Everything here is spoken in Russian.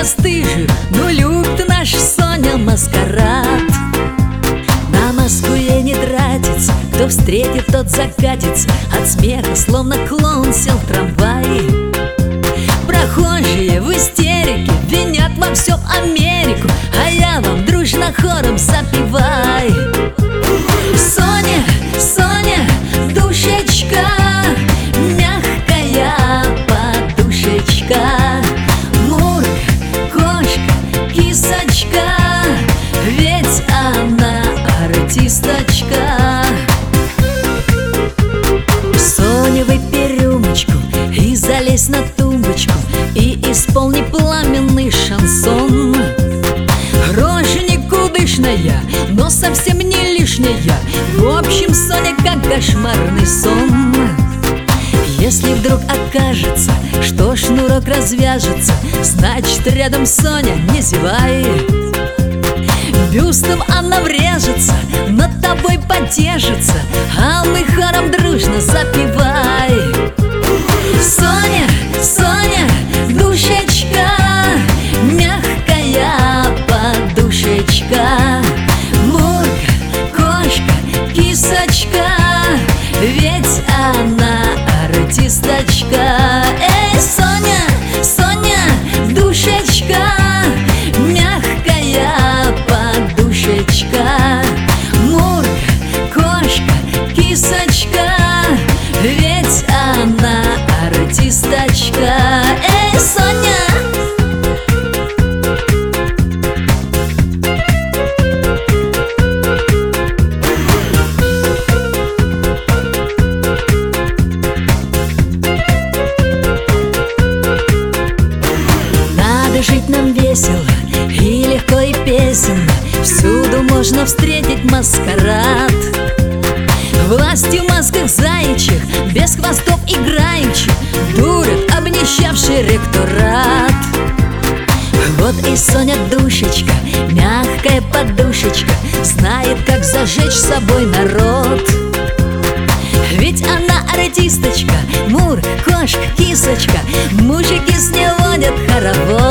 бесстыжих, но любит наша Соня маскарад. На Москве не тратится, кто встретит, тот закатится. От смеха словно клоун сел в трамвай. Прохожие в истерике винят во всем Америку, а я вам дружно хором запевай. Соня, Соня, душечка, мягкая подушечка, Мурка, кошка, кисочка, ведь она артисточка. Соня, выпей рюмочку и залезь на тумбочку, и исполни пламенный шансон. Рожа никудышная, но совсем не лишняя. В общем, Соня, как кошмарный сон. Если вдруг окажется, что шнурок развяжется, значит, рядом Соня, не зевай. Бюстом она врежется, над тобой потешится, а мы хором дружно запевай. Соня, Соня, душечка, мягкая подушечка, Мурка, кошка, кисочка, ведь она артисточка. Эй, Соня, Соня, душечка, мягкая подушечка, Мурка, кошка, кисочка, ведь она артисточка. Эй, Соня! Надо жить нам весело и легко и песенно, всюду можно встретить маскарад. Власти в масках заячьих, без хвостов играющих, дурят обнищавший ректорат. Вот и Соня, душечка, мягкая подушечка, знает, как зажечь собой народ. Ведь она артисточка, Мур, кошка, кисочка, мужики с ней водят хоровод.